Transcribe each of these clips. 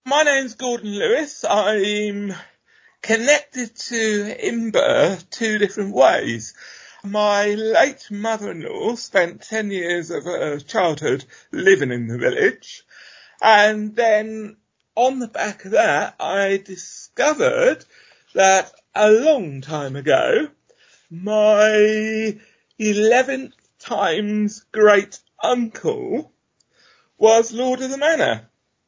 My name's Gordon Lewis. I'm connected to Imber two different ways. My late mother-in-law spent 10 years of her childhood living in the village, and then on the back of that I discovered that a long time ago my 11th times great uncle was Lord of the Manor.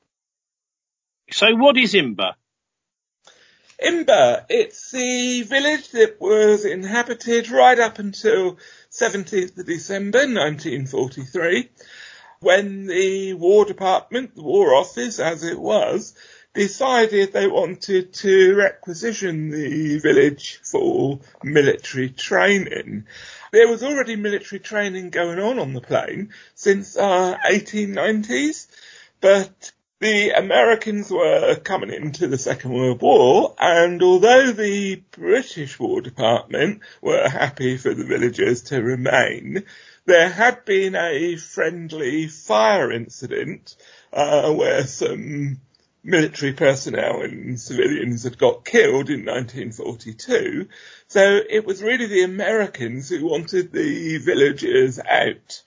So what is Imber? Imber, it's the village that was inhabited right up until 17th of December 1943, when the War Department, the War Office as it was, decided they wanted to requisition the village for military training. There was already military training going on the plain since 1890s, but the Americans were coming into the Second World War, and although the British War Department were happy for the villagers to remain, there had been a friendly fire incident where some military personnel and civilians had got killed in 1942. So it was really the Americans who wanted the villagers out.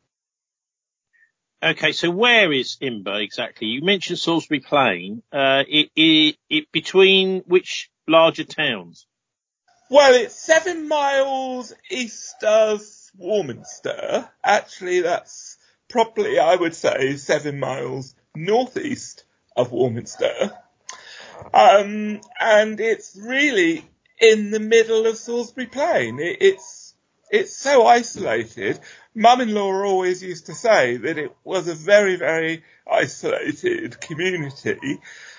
Okay, so where is Imber exactly? You mentioned Salisbury Plain. It between which larger towns? Well, it's 7 miles east of Warminster. Actually, that's probably, I would say, 7 miles northeast of Warminster. And it's really in the middle of Salisbury Plain. It's so isolated. Mum-in-law always used to say that it was a very, very isolated community.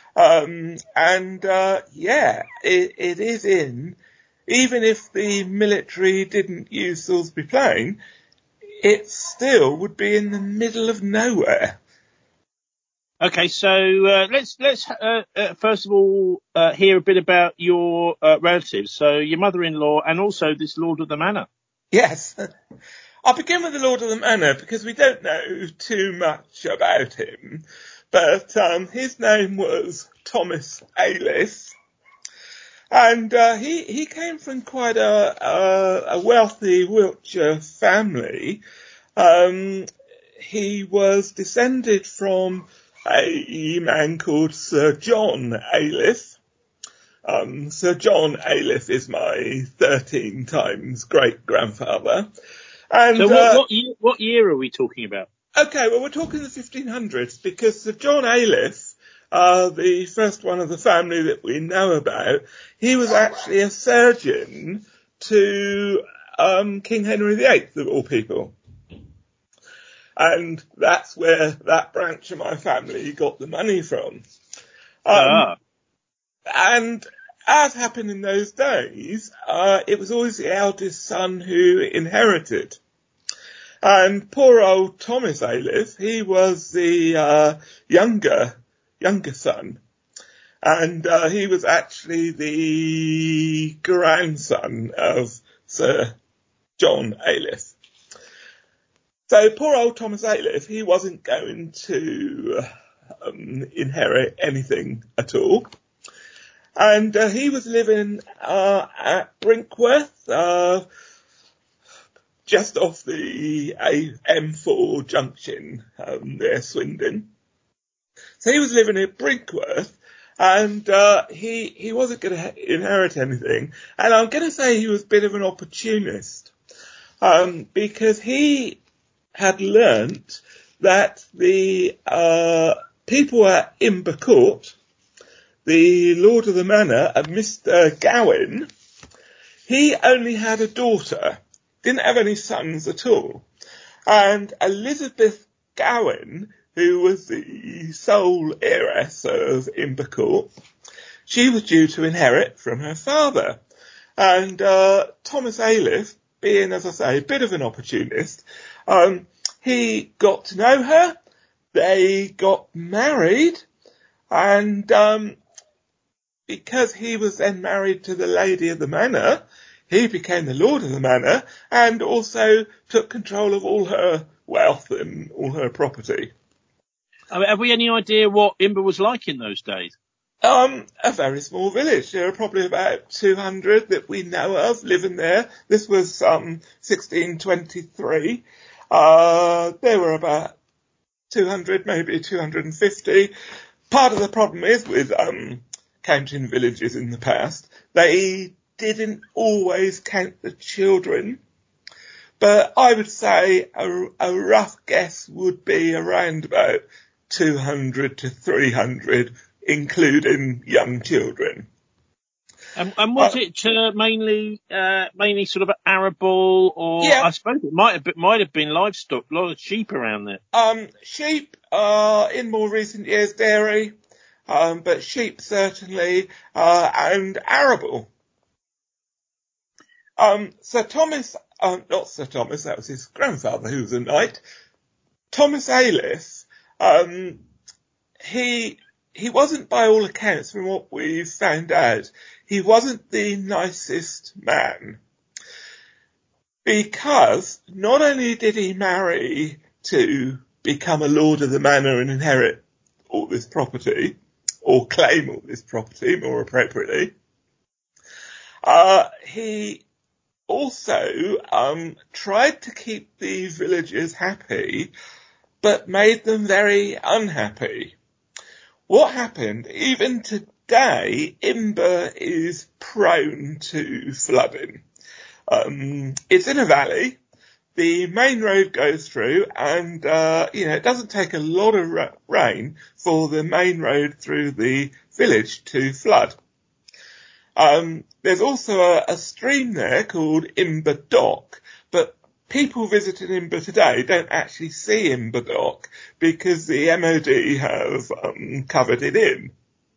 It is in, even if the military didn't use Salisbury Plain, it still would be in the middle of nowhere. Okay, so let's first of all hear a bit about your relatives. So your mother-in-law and also this Lord of the Manor. Yes. I'll begin with the Lord of the Manor because we don't know too much about him. But his name was Thomas Ayliffe. And he came from quite a wealthy Wiltshire family. He was descended from a man called Sir John Ayliffe. Sir John Ayliffe is my 13 times great-grandfather. And, so what year are we talking about? Okay, well, we're talking the 1500s because Sir John Ayliffe, the first one of the family that we know about, he was actually a surgeon to King Henry VIII, of all people. And that's where that branch of my family got the money from. And as happened in those days, it was always the eldest son who inherited. And poor old Thomas Ayliffe, he was the younger son. And he was actually the grandson of Sir John Ayliffe. So poor old Thomas Ayliffe, he wasn't going to inherit anything at all. And he was living at Brinkworth, just off the M4 junction near Swindon. So he was living at Brinkworth, and he wasn't going to inherit anything. And I'm going to say he was a bit of an opportunist, because he had learnt that the people at Imber Court, the Lord of the Manor, Mr. Gowen, he only had a daughter, didn't have any sons at all. And Elizabeth Gowen, who was the sole heiress of Imber Court, she was due to inherit from her father. And Thomas Ayliffe, being, as I say, a bit of an opportunist, he got to know her, they got married, and because he was then married to the lady of the manor, he became the Lord of the Manor and also took control of all her wealth and all her property. I mean, have we any idea what Imber was like in those days? A very small village. There are probably about 200 that we know of living there. This was 1623. There were about 200, maybe 250. Part of the problem is with counting villages in the past, they didn't always count the children. But I would say a rough guess would be around about 200 to 300, including young children. And was it mainly sort of arable, or Yeah. I suppose it might have been livestock, a lot of sheep around there. Sheep, in more recent years, dairy, but sheep certainly, and arable. Sir Thomas, not Sir Thomas, that was his grandfather who was a knight. Thomas Ayliffe, he wasn't, by all accounts, from what we've found out, he wasn't the nicest man. Because not only did he marry to become a lord of the manor and inherit all this property, or claim all this property more appropriately, he also tried to keep the villagers happy, but made them very unhappy. What happened? Even today, Imber is prone to flooding. It's in a valley. The main road goes through, and it doesn't take a lot of rain for the main road through the village to flood. There's also a stream there called Imber Dock, but people visiting Imber today don't actually see Imber Dock because the MOD have covered it in.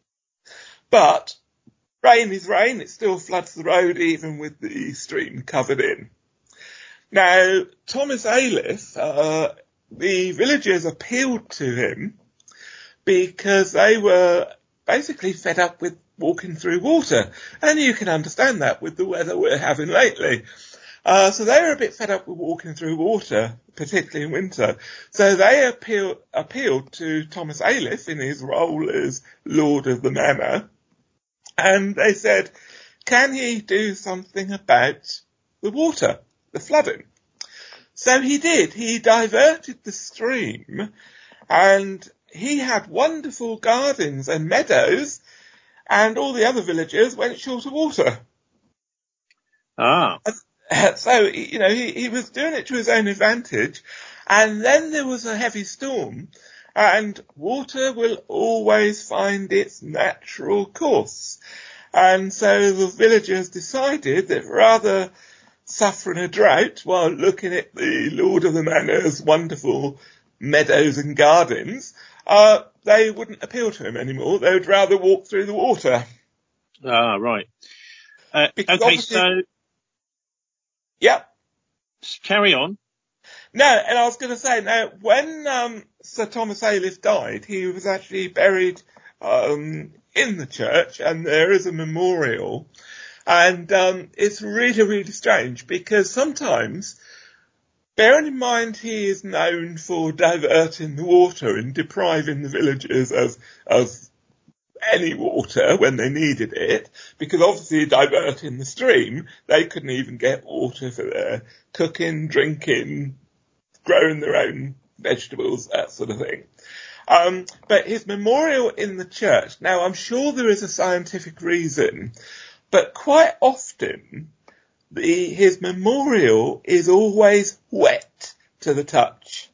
But rain is rain, it still floods the road even with the stream covered in. Now, Thomas Ayliffe, the villagers appealed to him because they were basically fed up with walking through water. And you can understand that with the weather we're having lately. So they were a bit fed up with walking through water, particularly in winter. So they appealed to Thomas Ayliffe in his role as Lord of the Manor. And they said, can he do something about the water, the flooding? So he did. He diverted the stream, and he had wonderful gardens and meadows, and all the other villagers went short of water. Ah. So, he was doing it to his own advantage, and then there was a heavy storm, and water will always find its natural course. And so the villagers decided that rather suffering a drought while looking at the Lord of the Manor's wonderful meadows and gardens, they wouldn't appeal to him anymore. They would rather walk through the water. Ah, right. Okay, so... Yep. Carry on. No, and I was going to say, now, when Sir Thomas Ayliffe died, he was actually buried in the church, and there is a memorial. And it's really, really strange, because sometimes, bearing in mind he is known for diverting the water and depriving the villagers of any water when they needed it, because obviously diverting the stream, they couldn't even get water for their cooking, drinking, growing their own vegetables, that sort of thing. But his memorial in the church, now I'm sure there is a scientific reason, but quite often his memorial is always wet to the touch.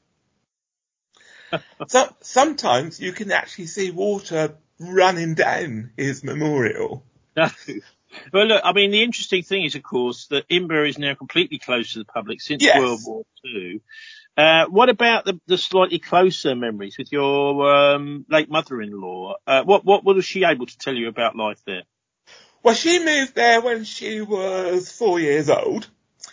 So sometimes you can actually see water running down his memorial. No. Well, look, I mean, the interesting thing is, of course, that Imber is now completely closed to the public since World War II. What about the slightly closer memories with your late mother-in-law? What was she able to tell you about life there? Well, she moved there when she was 4 years old.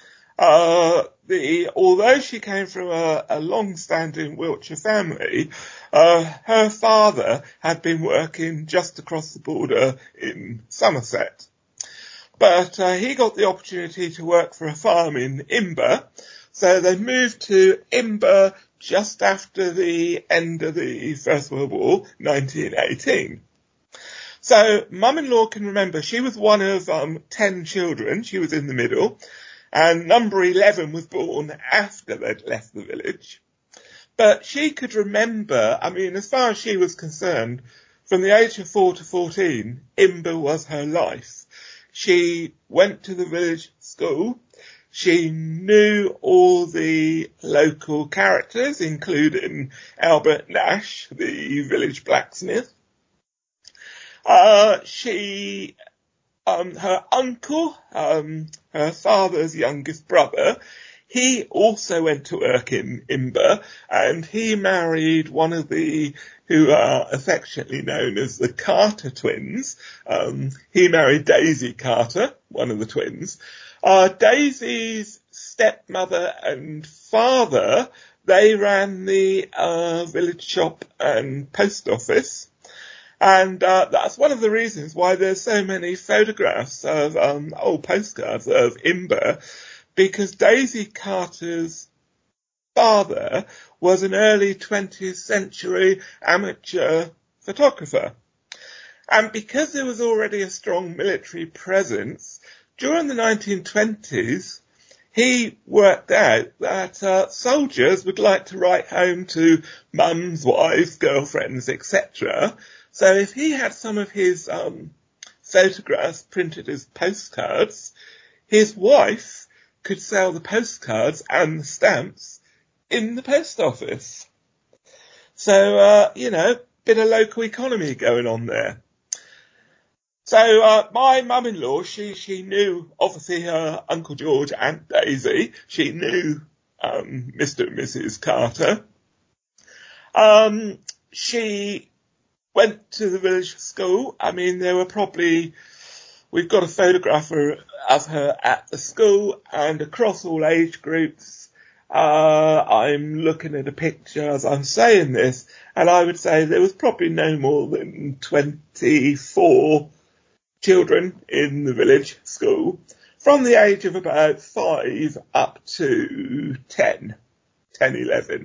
Although she came from a long-standing Wiltshire family, her father had been working just across the border in Somerset. But he got the opportunity to work for a farm in Imber, So they moved to Imber just after the end of the First World War, 1918. So mum-in-law can remember she was one of 10 children. She was in the middle. And number 11 was born after they'd left the village. But she could remember, I mean, as far as she was concerned, from the age of 4 to 14, Imber was her life. She went to the village school. She knew all the local characters, including Albert Nash, the village blacksmith. Her uncle, her father's youngest brother, he also went to work in Imber, and he married one of the, who are affectionately known as the Carter twins. He married Daisy Carter, one of the twins. Daisy's stepmother and father, they ran the village shop and post office. And that's one of the reasons why there's so many photographs of old postcards of Imber, because Daisy Carter's father was an early 20th century amateur photographer. And because there was already a strong military presence, during the 1920s, he worked out that soldiers would like to write home to mums, wives, girlfriends, etc. So if he had some of his photographs printed as postcards, his wife could sell the postcards and the stamps in the post office. So, bit of local economy going on there. So, my mum-in-law, she knew, obviously, her Uncle George and Daisy. She knew, Mr. and Mrs. Carter. She went to the village school. I mean, there were probably, we've got a photograph of her at the school and across all age groups. I'm looking at a picture as I'm saying this, and I would say there was probably no more than 24 children in the village school from the age of about 5 up to 10, 11.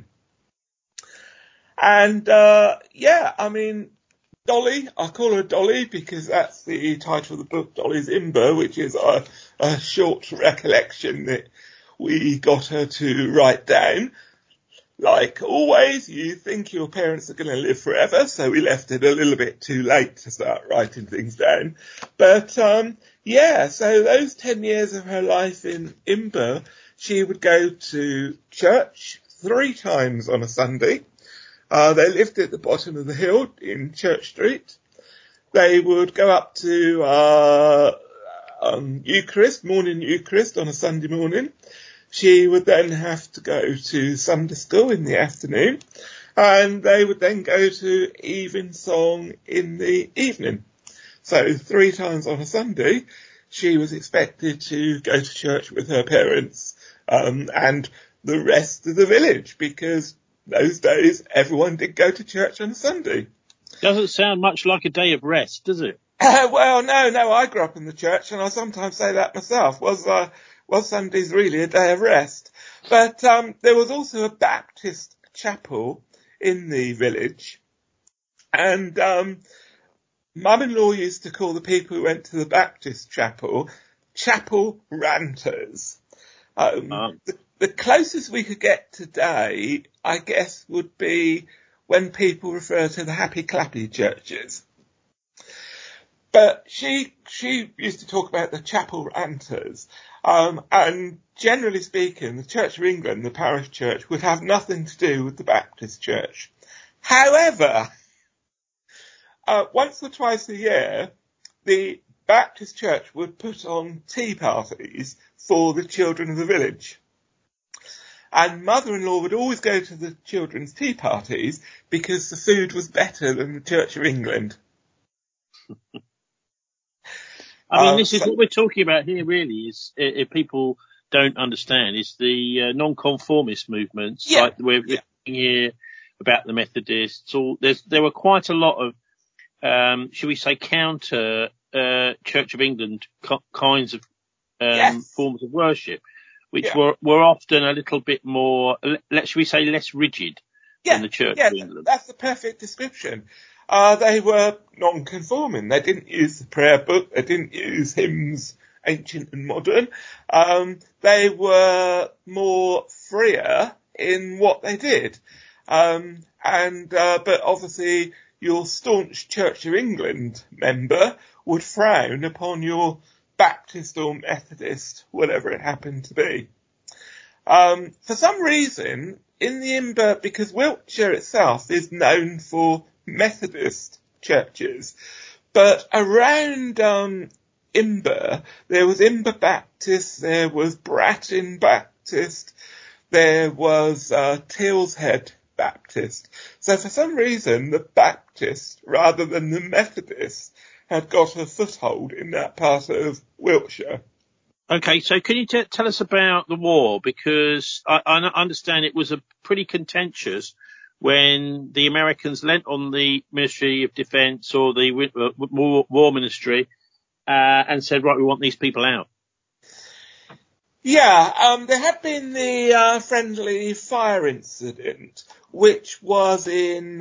And, I mean, Dolly, I call her Dolly because that's the title of the book, Dolly's Imber, which is a short recollection that we got her to write down. Like always, you think your parents are going to live forever, so we left it a little bit too late to start writing things down. But, so those 10 years of her life in Imber, she would go to church 3 times on a Sunday. They lived at the bottom of the hill in Church Street. They would go up to Eucharist, morning Eucharist on a Sunday morning. She would then have to go to Sunday school in the afternoon, and they would then go to evensong in the evening. So 3 times on a Sunday, she was expected to go to church with her parents and the rest of the village, because those days everyone did go to church on a Sunday. Doesn't sound much like a day of rest, does it? Well, no, I grew up in the church, and I sometimes say that myself. Was Sundays really a day of rest? But there was also a Baptist chapel in the village, and mum-in-law used to call the people who went to the Baptist chapel ranters. The closest we could get today, I guess, would be when people refer to the happy clappy churches. But she used to talk about the chapel ranters. And generally speaking, the Church of England, the parish church, would have nothing to do with the Baptist church. However, once or twice a year, the Baptist church would put on tea parties for the children of the village. And mother-in-law would always go to the children's tea parties because the food was better than the Church of England. I mean, this is what we're talking about here, really, is if people don't understand, is the non-conformist movements, like we're talking here about the Methodists. There were quite a lot of, should we say, counter Church of England kinds of forms of worship, which were often a little bit more, should we say, less rigid than the Church of England. That's the perfect description. They were non-conforming. They didn't use the prayer book. They didn't use hymns, ancient and modern. They were more freer in what they did. But obviously your staunch Church of England member would frown upon your Baptist or Methodist, whatever it happened to be. For some reason, in the Imber, because Wiltshire itself is known for Methodist churches, but around Imber, there was Imber Baptist, there was Bratton Baptist, there was Tilshead Baptist. So for some reason, the Baptist, rather than the Methodist, had got a foothold in that part of Wiltshire. Okay, so can you tell us about the war? Because I understand it was a pretty contentious when the Americans lent on the Ministry of Defence or the War Ministry and said, right, we want these people out. Yeah, there had been the friendly fire incident, which was in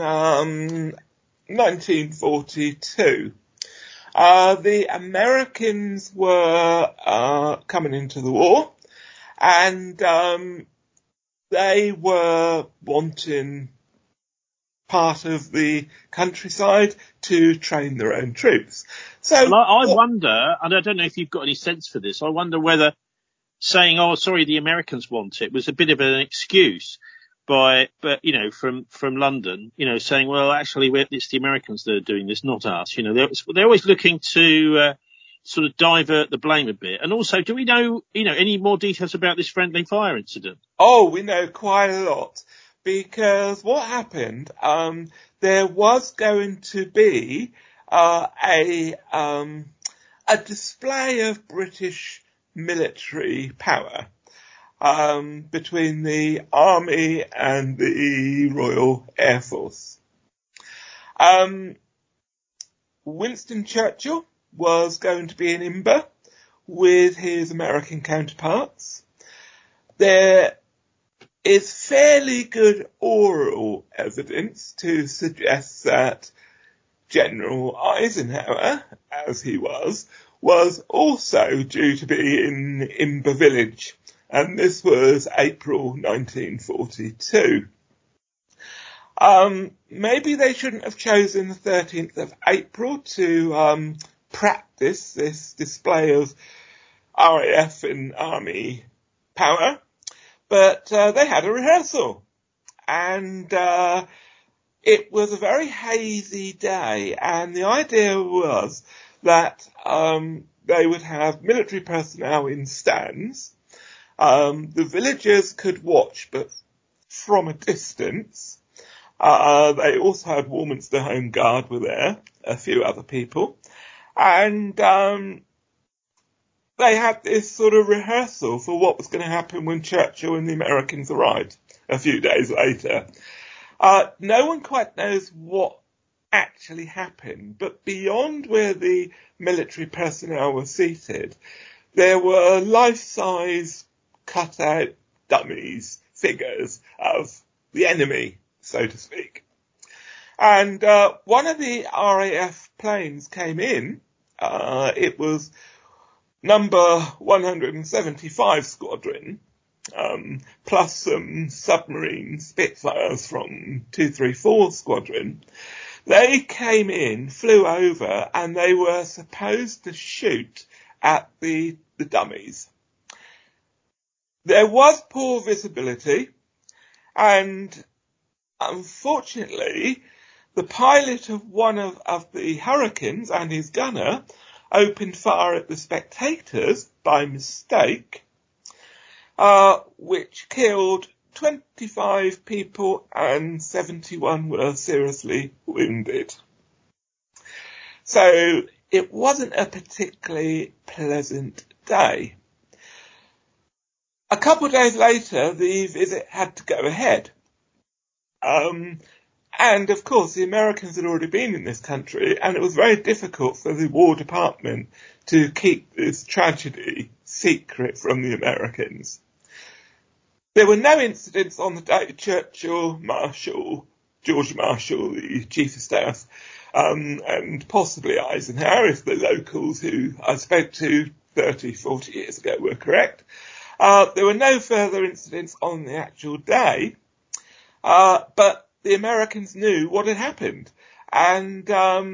1942. The Americans were coming into the war, and they were wanting part of the countryside to train their own troops. So I wonder, and I don't know if you've got any sense for this, I wonder whether saying, oh, sorry, the Americans want it was a bit of an excuse from London, saying, well, actually, it's the Americans that are doing this, not us. They're always looking to sort of divert the blame a bit. And also, do we know, any more details about this friendly fire incident? Oh, we know quite a lot, because what happened, there was going to be a display of British military power between the Army and the Royal Air Force. Winston Churchill was going to be in Imber with his American counterparts. There is fairly good oral evidence to suggest that General Eisenhower, as he was also due to be in Imber Village. And this was April 1942. Maybe they shouldn't have chosen the 13th of April to practice this display of RAF and Army power, but they had a rehearsal, and it was a very hazy day, and the idea was that they would have military personnel in stands. The villagers could watch, but from a distance. They also had Warminster Home Guard were there, a few other people. And they had this sort of rehearsal for what was going to happen when Churchill and the Americans arrived a few days later. No one quite knows what actually happened, but beyond where the military personnel were seated, there were life-size cut-out dummies, figures of the enemy, so to speak. And one of the RAF planes came in. It was number 175 Squadron, plus some submarine Spitfires from 234 Squadron. They came in, flew over, and they were supposed to shoot at the dummies. There was poor visibility, and unfortunately, the pilot of one of the Hurricanes and his gunner opened fire at the spectators by mistake, which killed 25 people and 71 were seriously wounded. So it wasn't a particularly pleasant day. A couple of days later, the visit had to go ahead. And of course, the Americans had already been in this country, and it was very difficult for the War Department to keep this tragedy secret from the Americans. There were no incidents on the day George Marshall, the Chief of Staff, and possibly Eisenhower, if the locals who I spoke to 30, 40 years ago were correct. There were no further incidents on the actual day, but the Americans knew what had happened. And,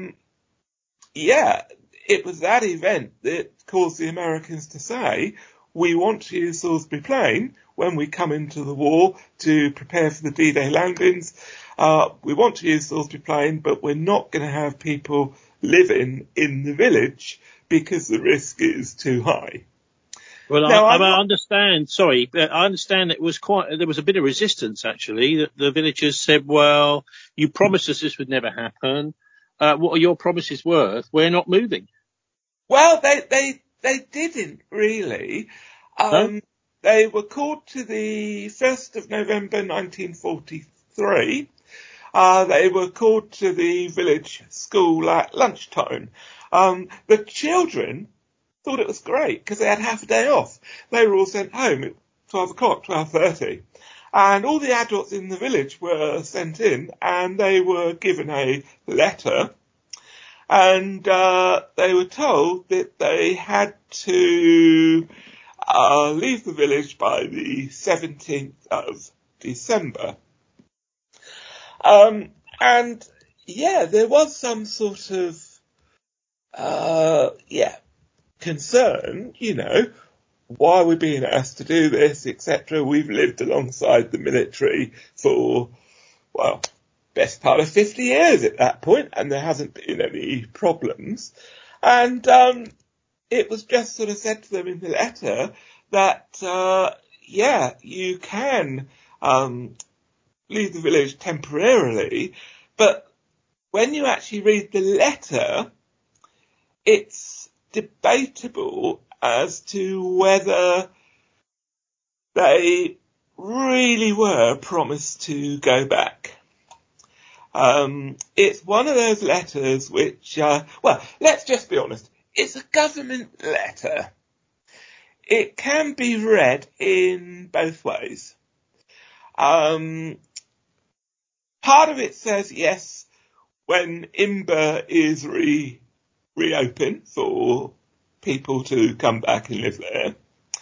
it was that event that caused the Americans to say, we want to use Salisbury Plain when we come into the war to prepare for the D-Day landings. We want to use Salisbury Plain, but we're not going to have people living in the village because the risk is too high. Well, now, I understand. Sorry, I understand there was a bit of resistance actually. That the villagers said, "Well, you promised us this would never happen. What are your promises worth? We're not moving." Well, they didn't really. No? They were called to the 1st of November 1943. They were called to the village school at lunchtime. The children thought it was great because they had half a day off. They were all sent home at 12 o'clock, 12:30. And all the adults in the village were sent in and they were given a letter. And they were told that they had to leave the village by the 17th of December. There was some sort of, concern, why are we being asked to do this, etc. We've lived alongside the military for, best part of 50 years at that point, and there hasn't been any problems. And it was just sort of said to them in the letter that, you can leave the village temporarily, but when you actually read the letter, it's debatable as to whether they really were promised to go back. It's one of those letters which, let's just be honest, it's a government letter. It can be read in both ways. Part of it says, yes, when Imber is reopened for people to come back and live there.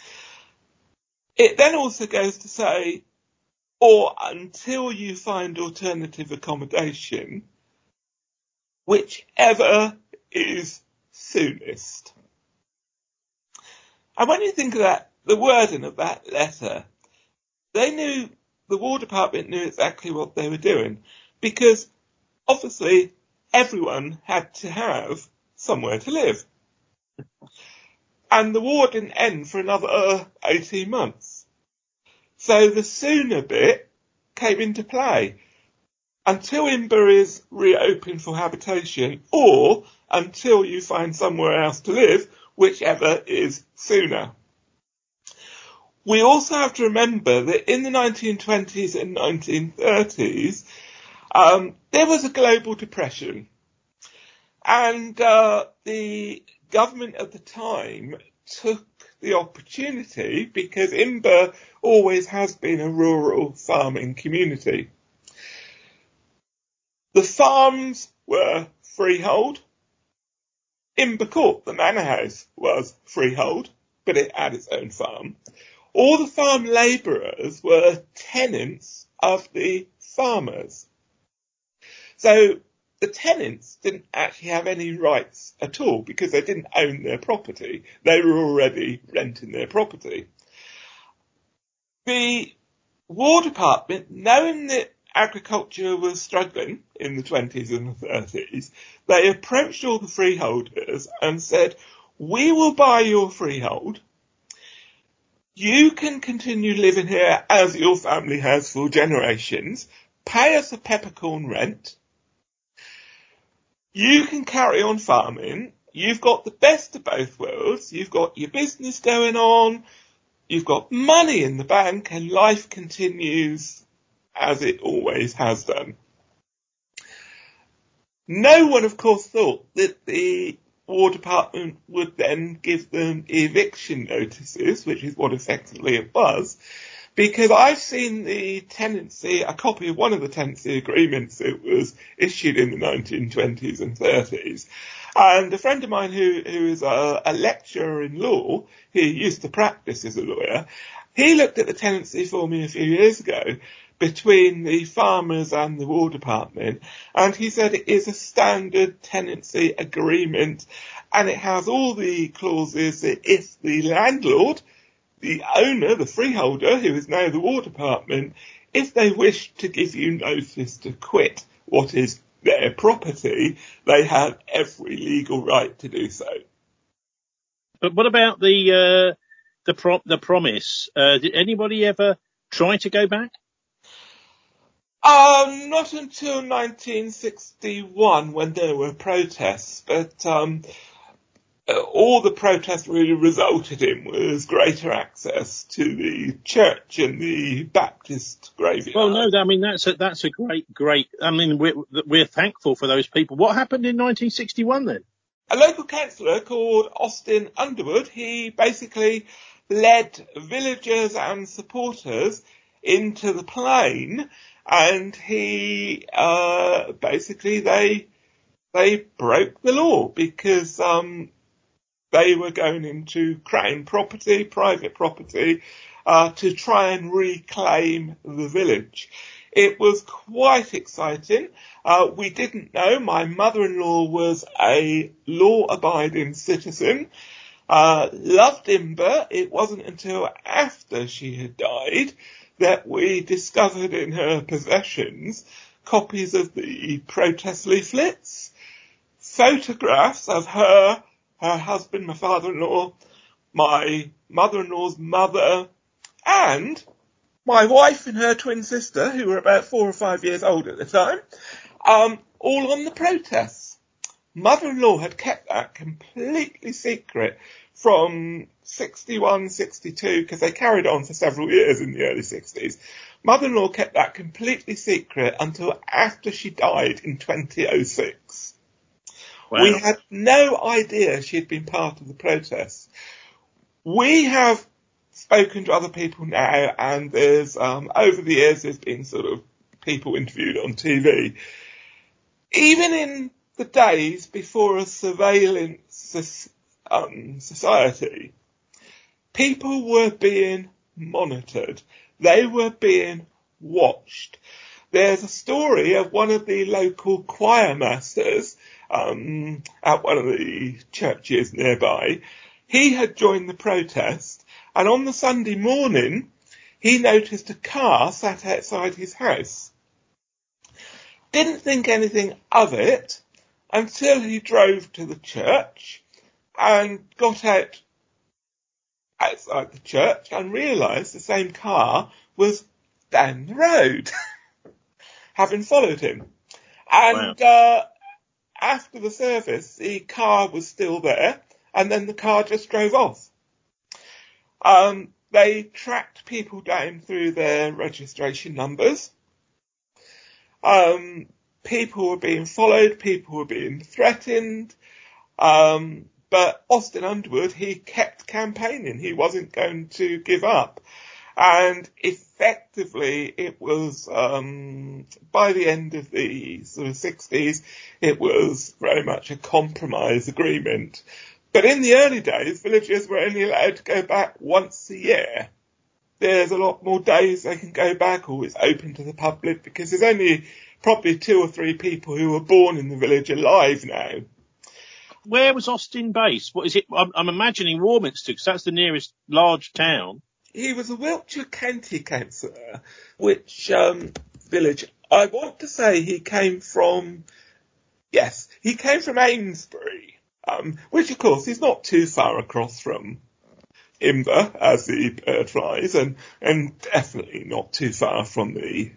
It then also goes to say, or until you find alternative accommodation, whichever is soonest. And when you think of that, the wording of that letter, the War Department knew exactly what they were doing, because obviously everyone had to have somewhere to live. And the war didn't end for another 18 months. So the sooner bit came into play. Until Imber is reopened for habitation, or until you find somewhere else to live, whichever is sooner. We also have to remember that in the 1920s and 1930s, there was a global depression. And the government at the time took the opportunity, because Imber always has been a rural farming community. The farms were freehold. Imber Court, the manor house, was freehold, but it had its own farm. All the farm labourers were tenants of the farmers. So the tenants didn't actually have any rights at all because they didn't own their property. They were already renting their property. The War Department, knowing that agriculture was struggling in the 20s and the 30s, they approached all the freeholders and said, we will buy your freehold. You can continue living here as your family has for generations. Pay us a peppercorn rent. You can carry on farming. You've got the best of both worlds. You've got your business going on. You've got money in the bank, and life continues as it always has done. No one, of course, thought that the War Department would then give them eviction notices, which is what effectively it was. because I've seen a copy of one of the tenancy agreements that was issued in the 1920s and 30s. And a friend of mine who is a lecturer in law, he used to practice as a lawyer, he looked at the tenancy for me a few years ago between the farmers and the War Department, and he said it is a standard tenancy agreement, and it has all the clauses that if the landlord, the owner, the freeholder, who is now the War Department, if they wish to give you notice to quit what is their property, they have every legal right to do so. But what about the promise? Did anybody ever try to go back? Not until 1961 when there were protests, but all the protest really resulted in was greater access to the church and the Baptist graveyard. Well, no, I mean that's a great. I mean we're thankful for those people. What happened in 1961 then? A local councillor called Austin Underwood, he basically led villagers and supporters into the plain, and he basically they broke the law because they were going into Crown property, private property, to try and reclaim the village. It was quite exciting. We didn't know. My mother-in-law was a law-abiding citizen, loved Imber. It wasn't until after she had died that we discovered in her possessions copies of the protest leaflets, photographs of her husband, my father-in-law, my mother-in-law's mother, and my wife and her twin sister, who were about 4 or 5 years old at the time, all on the protests. Mother-in-law had kept that completely secret from 61, 62, because they carried on for several years in the early 60s. Mother-in-law kept that completely secret until after she died in 2006. Wow. We had no idea she had been part of the protests. We have spoken to other people now, and there's over the years there's been sort of people interviewed on TV. Even in the days before a surveillance society, people were being monitored. They were being watched. There's a story of one of the local choir masters at one of the churches nearby. He had joined the protest, and on the Sunday morning, he noticed a car sat outside his house. Didn't think anything of it until he drove to the church and got out outside the church and realised the same car was down the road, having followed him. And after the service, the car was still there, and then the car just drove off. They tracked people down through their registration numbers. People were being followed, people were being threatened. But Austin Underwood, he kept campaigning. He wasn't going to give up. And effectively, it was, by the end of the sort of 60s, it was very much a compromise agreement. But in the early days, villagers were only allowed to go back once a year. There's a lot more days they can go back, or it's open to the public, because there's only probably 2 or 3 people who were born in the village alive now. Where was Austin based? What is it? I'm imagining Warminster, because that's the nearest large town. He was a Wiltshire County councillor, which village? I want to say he came from Amesbury, which of course is not too far across from Imber, as the bird flies, and definitely not too far from the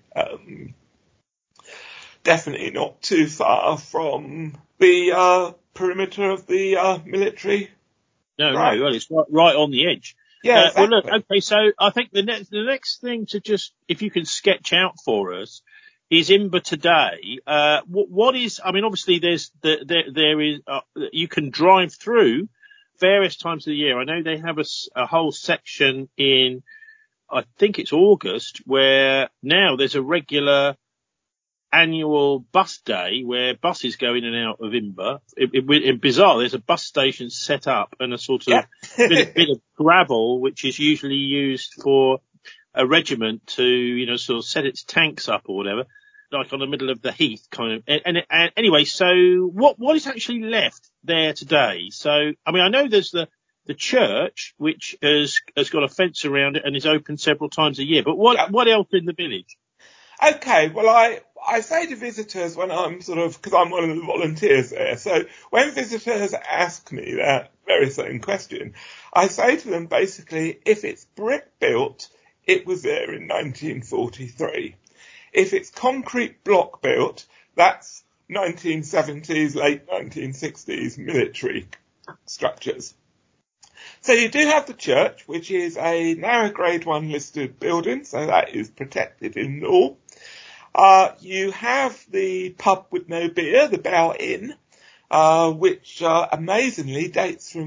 perimeter of the military. No, well, it's right on the edge. Yeah, exactly. Well, look, okay, so I think the next thing to just, if you can sketch out for us, is Imber today. What is? I mean, obviously, there is. You can drive through various times of the year. I know they have a whole section in I think it's August, where now there's a regular annual bus day where buses go in and out of Imber. In bizarre, there's a bus station set up and a sort of bit of gravel, which is usually used for a regiment to, sort of set its tanks up or whatever, like on the middle of the heath kind of. And anyway, so what is actually left there today? So, I mean, I know there's the church, which has got a fence around it and is open several times a year, but what else in the village? Okay, well, I say to visitors when I'm because I'm one of the volunteers there, so when visitors ask me that very same question, I say to them basically, if it's brick built, it was there in 1943. If it's concrete block built, that's 1970s, late 1960s military structures. So you do have the church, which is a narrow grade 1 listed building, so that is protected in law. You have the pub with no beer, the Bow Inn, which amazingly dates from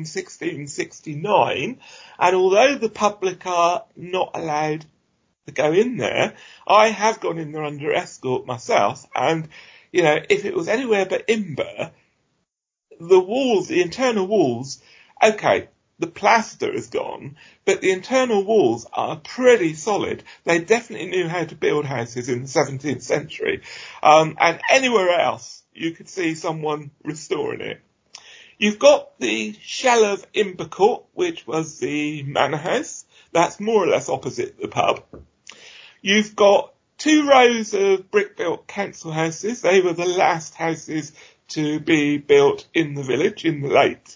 1669. And although the public are not allowed to go in there, I have gone in there under escort myself. And, if it was anywhere but Imber, the internal walls, okay, the plaster is gone, but the internal walls are pretty solid. They definitely knew how to build houses in the 17th century. And anywhere else, you could see someone restoring it. You've got the shell of Imber Court, which was the manor house. That's more or less opposite the pub. You've got 2 rows of brick-built council houses. They were the last houses to be built in the village in the late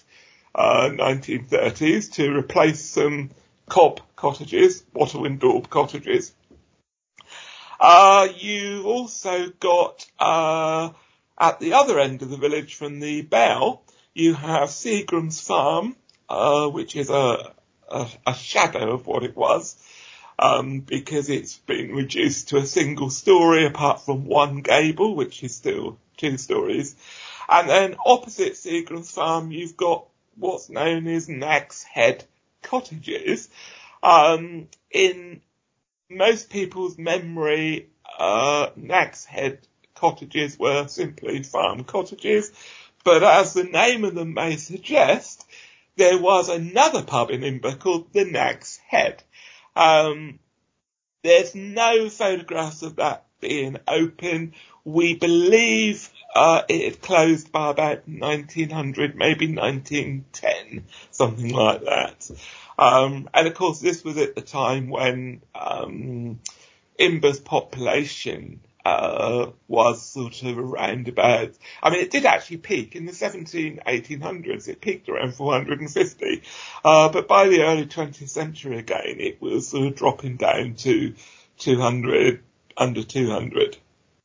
1930s to replace some cob cottages, Wattle Windorp cottages. You've also got, at the other end of the village from the Bow, you have Seagram's Farm, which is a shadow of what it was, because it's been reduced to a single story apart from one gable, which is still 2 stories. And then opposite Seagram's Farm, you've got what's known as Nag's Head cottages. In most people's memory, Nag's Head cottages were simply farm cottages, but as the name of them may suggest, there was another pub in Imber called the Nag's Head. There's no photographs of that being open. We believe it had closed by about 1900, maybe 1910, something like that. And of course, this was at the time when Imber's population was sort of around about, it did actually peak in the 1800s. It peaked around 450. But by the early 20th century again, it was sort of dropping down to 200, under 200.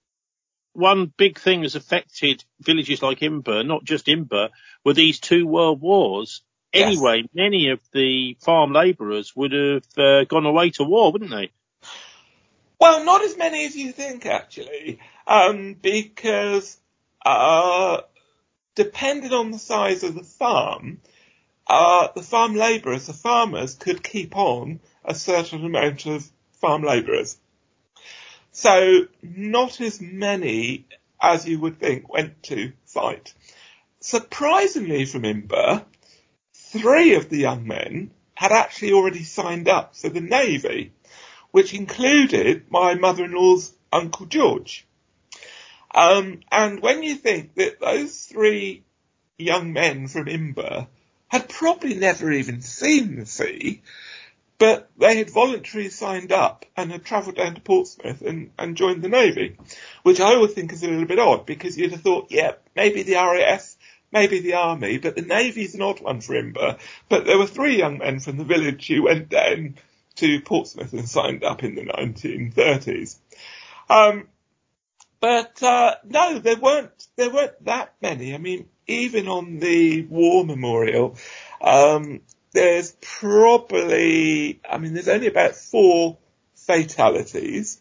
One big thing that's affected villages like Imber, not just Imber, were these 2 world wars. Yes. Anyway, many of the farm labourers would have gone away to war, wouldn't they? Well, not as many as you think, actually, because depending on the size of the farm labourers, the farmers, could keep on a certain amount of farm labourers. So not as many as you would think went to fight. Surprisingly from Imber, 3 of the young men had actually already signed up for the Navy, which included my mother-in-law's Uncle George. And when you think that those 3 young men from Imber had probably never even seen the sea, but they had voluntarily signed up and had travelled down to Portsmouth and joined the Navy, which I always think is a little bit odd, because you'd have thought, maybe the RAF, maybe the Army, but the Navy's an odd one for Imber. But there were 3 young men from the village who went down to Portsmouth and signed up in the 1930s. No, there weren't that many. Even on the war memorial, there's probably, there's only about 4 fatalities,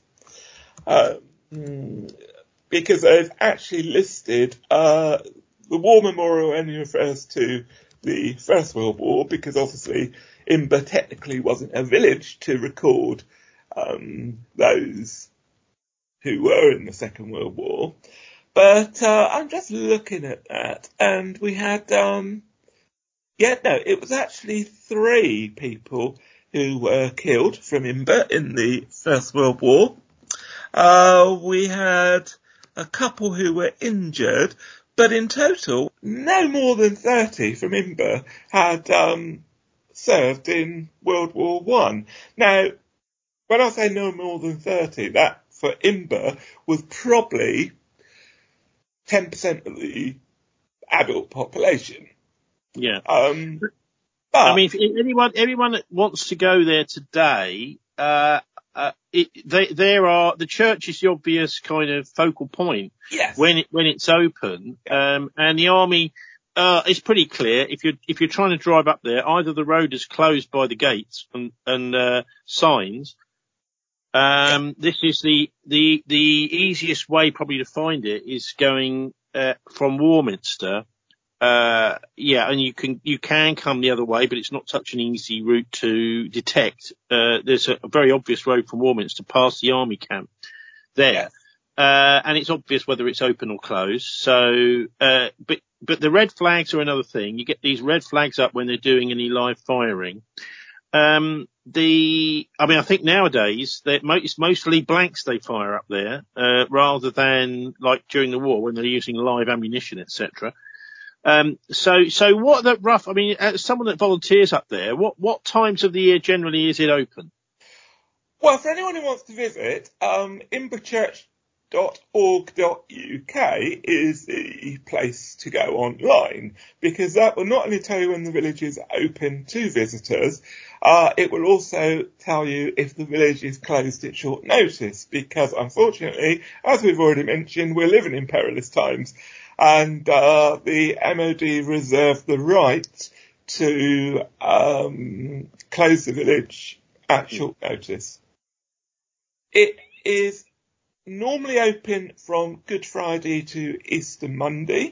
because they've actually listed, the war memorial only refers to the First World War, because obviously Imber technically wasn't a village to record those who were in the Second World War. But I'm just looking at that, and we had, it was actually 3 people who were killed from Imber in the First World War. We had a couple who were injured, but in total, no more than 30 from Imber had served in World War One. Now, when I say no more than 30, that for Imber was probably 10% of the adult population. Yeah. But I mean, if anyone that wants to go there today, the church is the obvious kind of focal point. Yes. When it's open. Yeah. And the army, it's pretty clear. If you're trying to drive up there, either the road is closed by the gates and signs. This is the easiest way probably to find it is going, from Warminster. And you can come the other way, but it's not such an easy route to detect. There's a very obvious road from Warminster past the army camp there. Yes. And it's obvious whether it's open or closed. So, but the red flags are another thing. You get these red flags up when they're doing any live firing. I think nowadays it's mostly blanks they fire up there, rather than like during the war when they're using live ammunition, etc. So what are the rough, as someone that volunteers up there, what times of the year generally is it open? Well, for anyone who wants to visit, imberchurch.org.uk is the place to go online, because that will not only tell you when the village is open to visitors, it will also tell you if the village is closed at short notice, because unfortunately, as we've already mentioned, we're living in perilous times. And the MOD reserve the right to close the village at short notice. It is normally open from Good Friday to Easter Monday.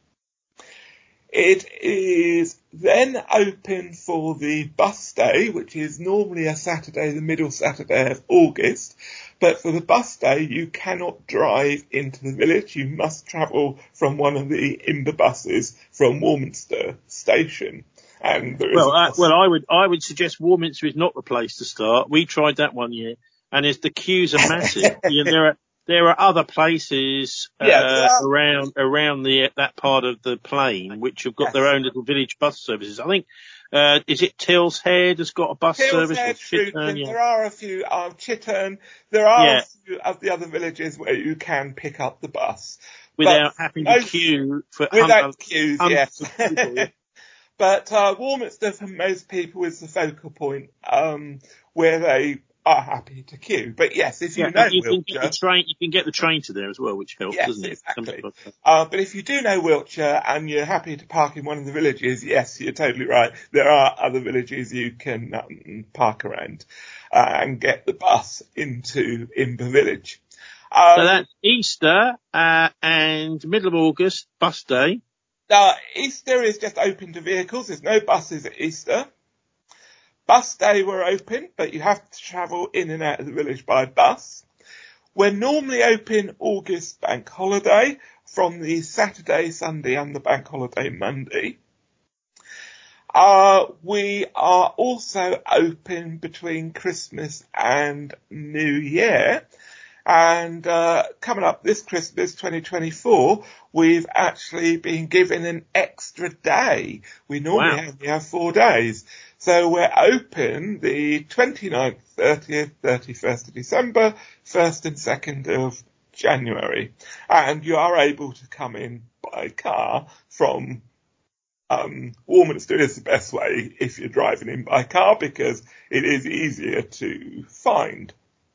It is then open for the bus day, which is normally a Saturday, the middle Saturday of August. But for the bus day, you cannot drive into the village. You must travel from one of the Imber buses from Warminster station. And there is I would suggest Warminster is not the place to start. We tried that one year, and the queues are massive. There are other places around that part of the plain which have got their own little village bus services. I think is it Tills Head has got a bus service? Chittern, there are a few Chittern. There are a few of the other villages where you can pick up the bus without having to queue for queues. Yes. But Warminster for most people is the focal point where they are happy to queue. But yes, if you know Wiltshire, you can get the train to there as well, which helps, doesn't it? Exactly. But if you do know Wiltshire and you're happy to park in one of the villages, yes, you're totally right. There are other villages you can park around and get the bus into Imber Village. So that's Easter and middle of August, bus day. Easter is just open to vehicles. There's no buses at Easter. Bus day we're open, but you have to travel in and out of the village by bus. We're normally open August bank holiday from the Saturday, Sunday and the bank holiday Monday. We are also open between Christmas and New Year. And coming up this Christmas 2024, we've actually been given an extra day. We normally only have 4 days. So we're open the 29th, 30th, 31st of December, 1st and 2nd of January. And you are able to come in by car from Warminster is the best way if you're driving in by car, because it is easier to find.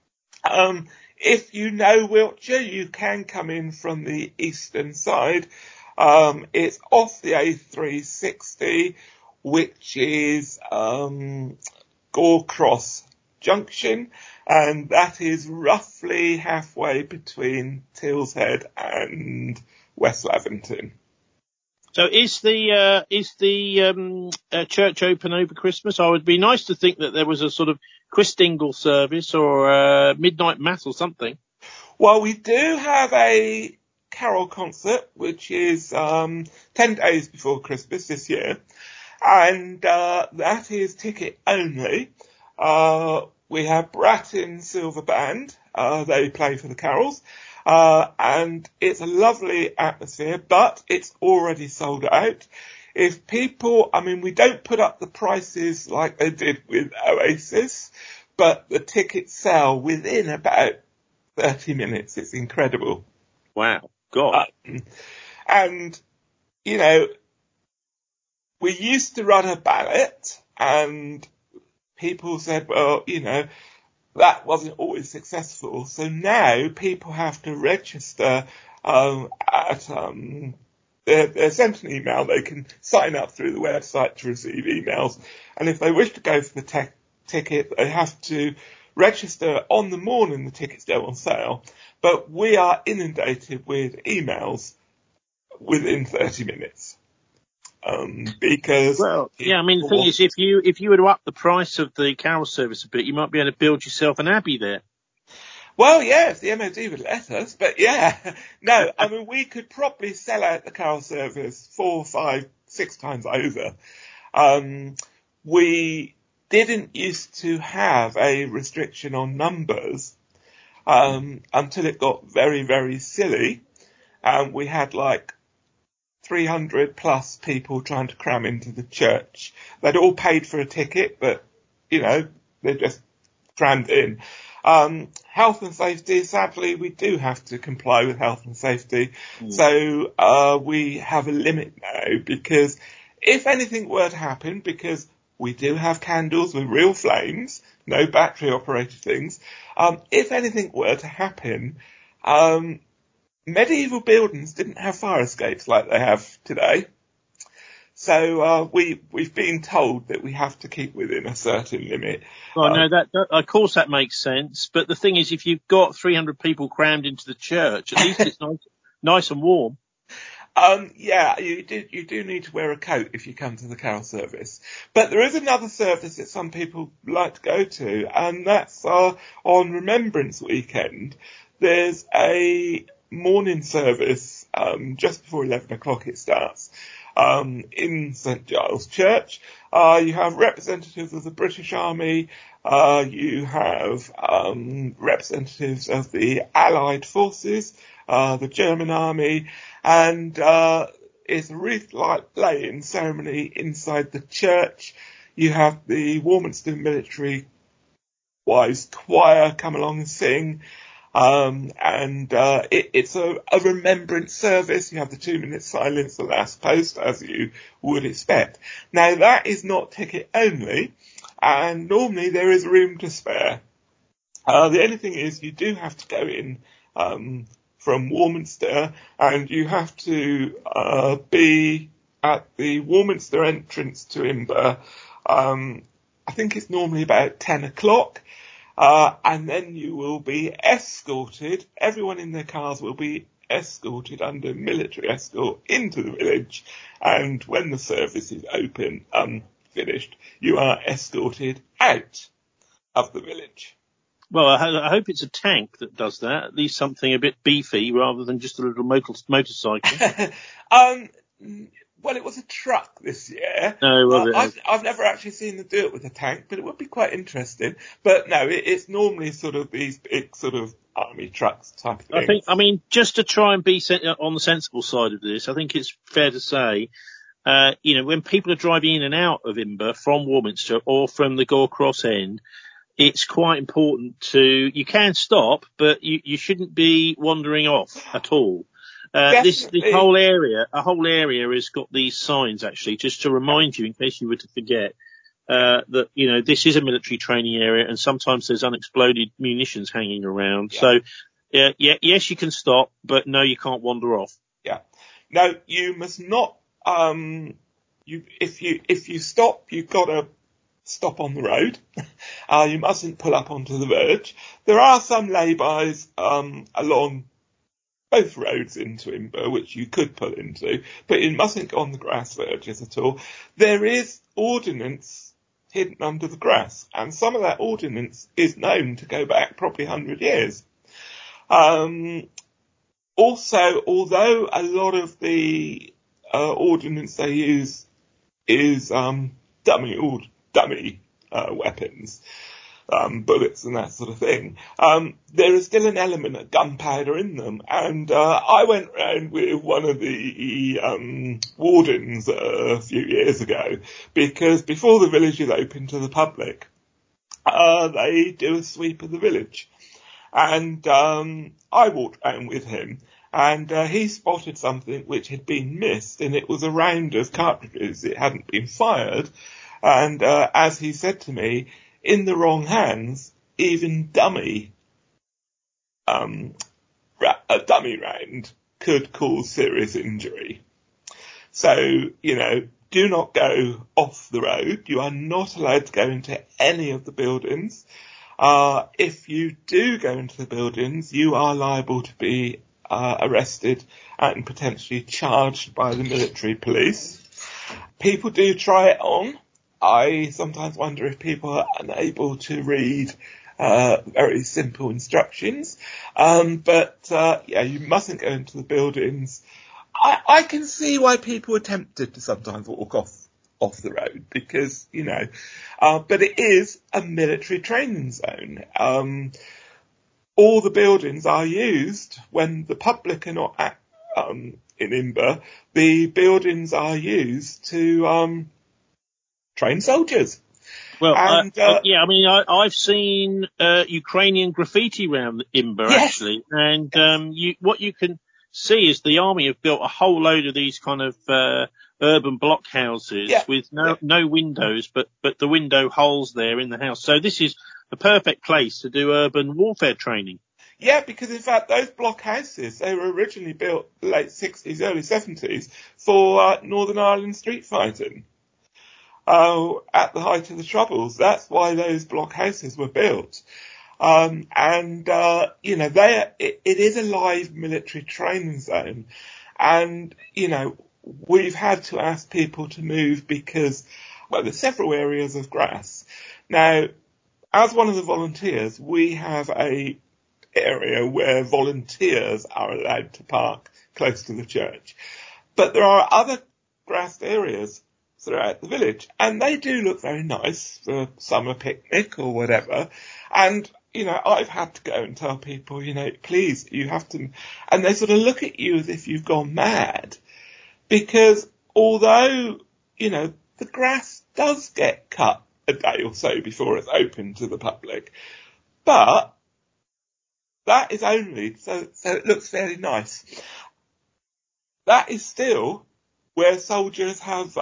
If you know Wiltshire, you can come in from the eastern side. It's off the A360, which is Gore Cross Junction, and that is roughly halfway between Tills Head and West Lavington. So is the church open over Christmas? I would be nice to think that there was a sort of Christingle service or a midnight mass or something. Well, we do have a carol concert, which is 10 days before Christmas this year, and that is ticket only. We have Brattin Silver Band. They play for the carols. And it's a lovely atmosphere, but it's already sold out. If people, we don't put up the prices like they did with Oasis, but the tickets sell within about 30 minutes. It's incredible. Wow. God. And, we used to run a ballot and people said, well, that wasn't always successful. So now people have to register they're sent an email. They can sign up through the website to receive emails. And if they wish to go for the ticket, they have to register on the morning the tickets go on sale. But we are inundated with emails within 30 minutes. Because the thing is, if you were to up the price of the carol service a bit, you might be able to build yourself an abbey there. Well, yeah, if the MOD would let us, but yeah, no, we could probably sell out the carol service 4, 5, 6 times over. We didn't used to have a restriction on numbers, until it got very, very silly. We had 300 plus people trying to cram into the church. They'd all paid for a ticket, but, they just crammed in. Health and safety, sadly, we do have to comply with health and safety. So, we have a limit now, because if anything were to happen, because we do have candles with real flames, no battery operated things, if anything were to happen, medieval buildings didn't have fire escapes like they have today. So we've been told that we have to keep within a certain limit. Well, no, that of course that makes sense. But the thing is, if you've got 300 people crammed into the church, at least it's nice and warm. Yeah, you do need to wear a coat if you come to the carol service. But there is another service that some people like to go to, and that's on Remembrance Weekend. There's a morning service just before 11 o'clock it starts in St Giles Church. You have representatives of the British Army, you have representatives of the Allied forces, the German Army, and it's a wreath laying ceremony inside the church. You have the Warminster Military Wives Choir come along and sing. It's a remembrance service. You have the 2-minute silence, the last post, as you would expect. Now, that is not ticket only, and normally there is room to spare. The only thing is you do have to go in from Warminster, and you have to be at the Warminster entrance to Imber. I think it's normally about 10 o'clock. And then you will be escorted, everyone in their cars will be escorted under military escort into the village. And when the service is finished, you are escorted out of the village. Well, I hope it's a tank that does that, at least something a bit beefy rather than just a little motorcycle. Well, it was a truck this year. No, was it? I've never actually seen them do it with a tank, but it would be quite interesting. But no, it's normally sort of these big sort of army trucks type of thing. Just to try and be on the sensible side of this, I think it's fair to say, when people are driving in and out of Imber from Warminster or from the Gore Cross end, it's quite important you can stop, but you shouldn't be wandering off at all. This whole area has got these signs actually, just to remind you in case you were to forget, that, this is a military training area and sometimes there's unexploded munitions hanging around. Yeah. So, yes, you can stop, but no, you can't wander off. Yeah. No, you must not, if you stop, you've got to stop on the road. You mustn't pull up onto the verge. There are some lay-bys, along both roads into Imber, which you could pull into, but you mustn't go on the grass verges at all. There is ordnance hidden under the grass, and some of that ordnance is known to go back probably 100 years. Also, although a lot of the ordnance they use is dummy weapons, bullets and that sort of thing, there is still an element of gunpowder in them. And I went round with one of the wardens a few years ago, because before the village is open to the public, they do a sweep of the village. And I walked round with him, and he spotted something which had been missed, and it was a round of cartridges. It hadn't been fired. And as he said to me, in the wrong hands, even a dummy round could cause serious injury. So, do not go off the road. You are not allowed to go into any of the buildings. If you do go into the buildings, you are liable to be arrested and potentially charged by the military police. People do try it on. I sometimes wonder if people are unable to read very simple instructions. But you mustn't go into the buildings. I can see why people are tempted to sometimes walk off the road, because, but it is a military training zone. All the buildings are used when the public are not in Imber. The buildings are used to train soldiers. Well, and, I've seen Ukrainian graffiti around Imber, yes. Actually, and what you can see is the army have built a whole load of these kind of urban block houses with no windows, but the window holes there in the house. So this is the perfect place to do urban warfare training. Yeah, because in fact those block houses, they were originally built late 60s, early 70s for Northern Ireland street fighting. At the height of the Troubles. That's why those block houses were built. It is a live military training zone. And, we've had to ask people to move because, there's several areas of grass. Now, as one of the volunteers, we have a area where volunteers are allowed to park close to the church. But there are other grassed areas throughout the village, and they do look very nice for summer picnic or whatever. And, I've had to go and tell people, please, you have to, and they sort of look at you as if you've gone mad, because although, the grass does get cut a day or so before it's open to the public, but that is only, so it looks fairly nice. That is still where soldiers have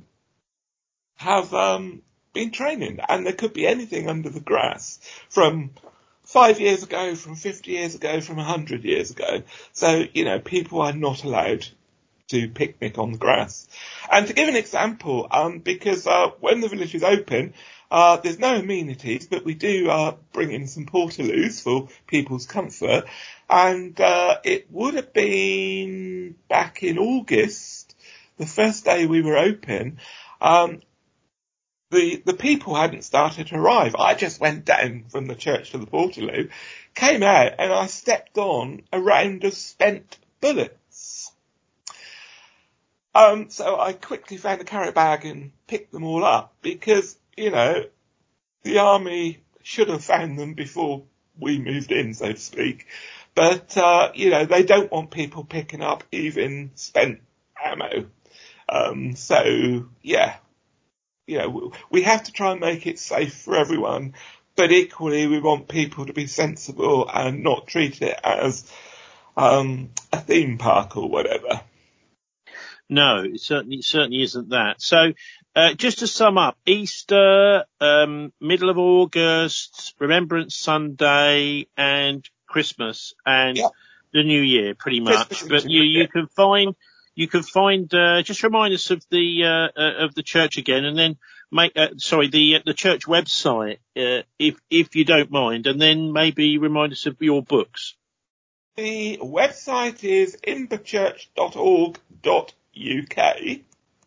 been training, and there could be anything under the grass from 5 years ago, from 50 years ago, from 100 years ago. So, people are not allowed to picnic on the grass. And to give an example, because when the village is open, there's no amenities, but we do bring in some portaloos for people's comfort. And it would have been back in August, the first day we were open, the people hadn't started to arrive. I just went down from the church to the portaloo, came out, and I stepped on a round of spent bullets. So I quickly found a carry bag and picked them all up, because, the army should have found them before we moved in, so to speak. But, they don't want people picking up even spent ammo. We have to try and make it safe for everyone, but equally we want people to be sensible and not treat it as a theme park or whatever. No, it certainly isn't that. So, just to sum up, Easter, middle of August, Remembrance Sunday, and Christmas, and the New Year, pretty much. But you can find. Just remind us of the church again, and then the church website, if you don't mind, and then maybe remind us of your books. The website is imberchurch.org.uk.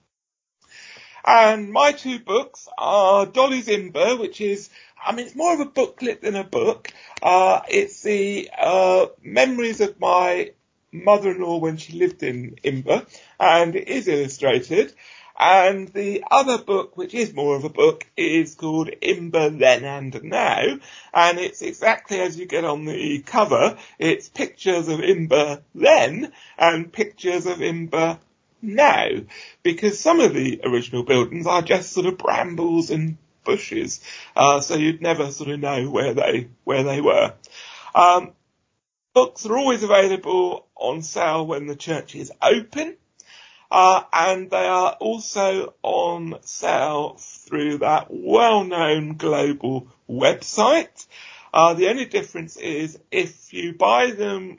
And my two books are Dolly's Imber, which is, it's more of a booklet than a book. It's the memories of my mother-in-law when she lived in Imber, and it is illustrated. And the other book, which is more of a book, is called Imber Then and Now, and it's exactly as you get on the cover. It's pictures of Imber then and pictures of Imber now, because some of the original buildings are just sort of brambles and bushes, so you'd never sort of know where they were. Books are always available on sale when the church is open, and they are also on sale through that well-known global website. The only difference is if you buy them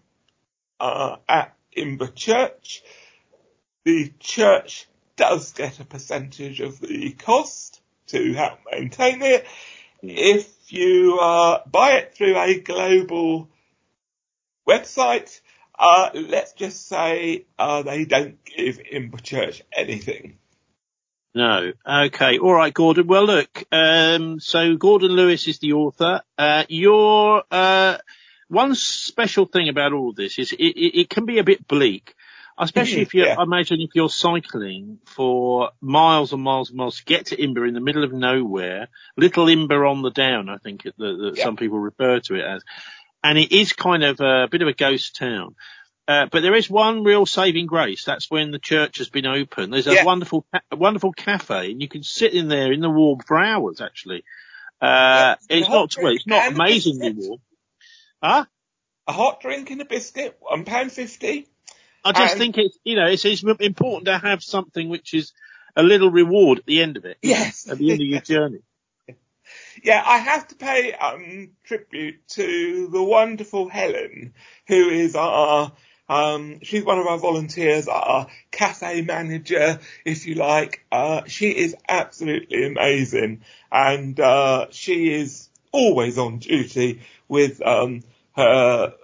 at Imber Church, the church does get a percentage of the cost to help maintain it. If you buy it through a global website, let's just say they don't give Imber Church anything. No. Okay. All right, Gordon. Well, look, so Gordon Lewis is the author. Your one special thing about all this is it can be a bit bleak. Especially if you, I imagine if you're cycling for miles and miles and miles to get to Imber in the middle of nowhere, Little Imber on the Down, I think some people refer to it as. And it is kind of a bit of a ghost town. But there is one real saving grace. That's when the church has been open. There's a wonderful cafe, and you can sit in there in the warm for hours, actually. It's not amazingly warm. Huh? A hot drink and a biscuit, £1.50. I just think it's important to have something which is a little reward at the end of it. Yes. At the end of your journey. Yeah, I have to pay tribute to the wonderful Helen, who is she's one of our volunteers, our cafe manager, if you like. She is absolutely amazing, and she is always on duty with her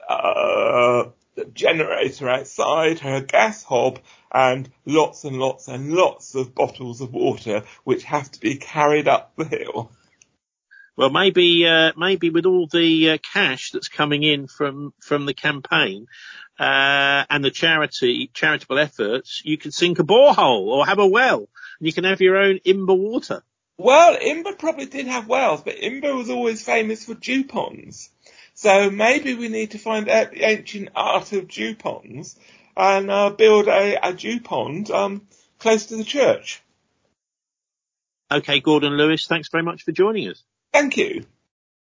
generator outside, her gas hob, and lots and lots and lots of bottles of water which have to be carried up the hill. Well, maybe with all the cash that's coming in from the campaign and the charitable efforts, you can sink a borehole or have a well, and you can have your own Imber water. Well, Imber probably did have wells, but Imber was always famous for dew ponds. So maybe we need to find out the ancient art of dew ponds and build a dew pond close to the church. Okay, Gordon Lewis, thanks very much for joining us. Thank you.